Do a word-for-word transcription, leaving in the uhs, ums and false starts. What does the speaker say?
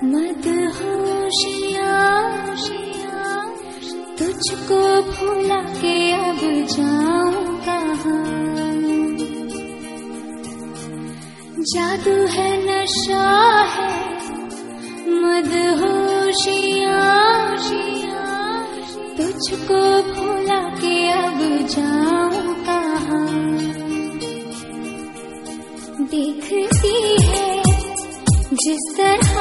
मदहोशियाँ तुझको भुला के अब जाऊं कहाँ। जादू है नशा है मदहोशियाँ तुझको भुला के अब जाऊं कहाँ। देखती है जिस तरह